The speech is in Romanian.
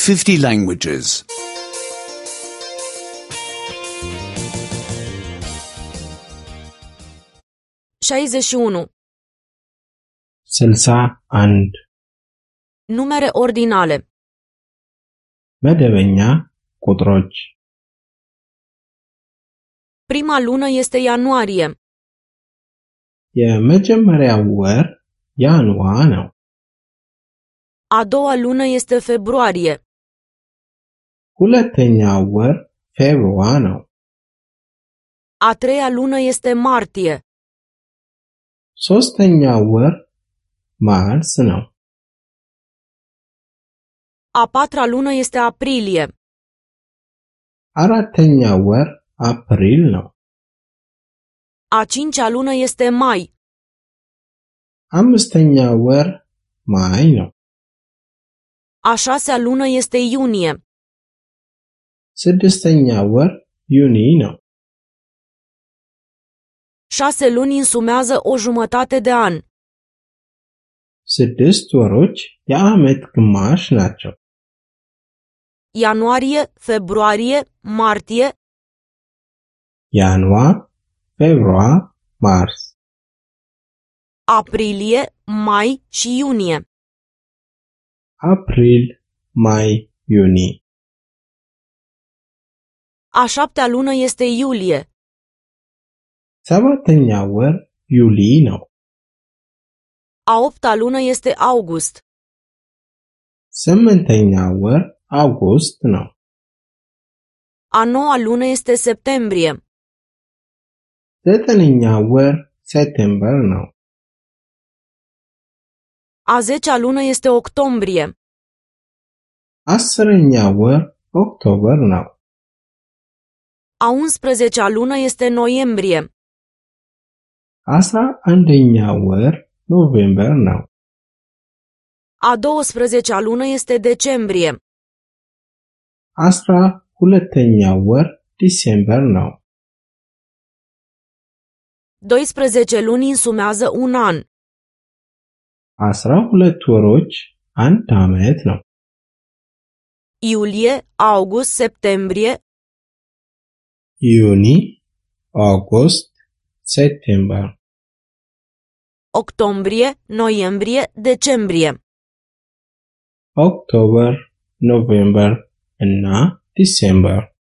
50 languages. 61. 61 Numere ordinale. መደበኛ ቁጥሮች Prima lună este ianuarie. የመጀመሪያው ወር ያንዋ ነው። A doua lună este februarie. ሁለተኛው ወር ፌብሩዋ ነው። A treia lună este martie. ሶስተኛው ወር ማርስ ነው። A patra lună este aprilie. አራተኛው ወር አፕሪል ነው። A cincea lună este mai. አምስተኛው ወር ማይ ነው። A șasea lună este iunie. ስድስተኛው ወር ዩኒ ነው። 6 luni însumează o jumătate de an. 6 ወሮች የዓመት ግማሽ ናቸው። Ianuarie, februarie, martie, ያንዋር፣ ፌብሩዋር፣ ማርስ፣ aprilie, mai și iunie. አፕሪል፣ ማይ፣ ዩኒ። A șaptea lună este iulie. ሰባተኛው ወር ዩሊ ነው። A opta lună este august. ስምንተኛው ወር አውጉስት ነው። A noua lună este septembrie. ዘጠነኛው ወር ሴፕቴምበር ነው። A zecea lună este octombrie. አስረኛው ወር ኦክቶበር ነው። A 11-a lună este noiembrie. አስራ አንደኛው ወር ኖቬምበር ነው። A 12-a lună este decembrie. አስራ ሁለተኛው ወር ዲሴምበር ነው። 12 luni însumează un an. 12 ወሮች አንድ ዓመት ነው። Iulie, august, septembrie, ዩኒ፣ ኦገስት፣ ሴፕቴምበር፣ octombrie, noiembrie, decembrie. ኦክቶበር፣ ኖቬምበር እና ዲሴምበር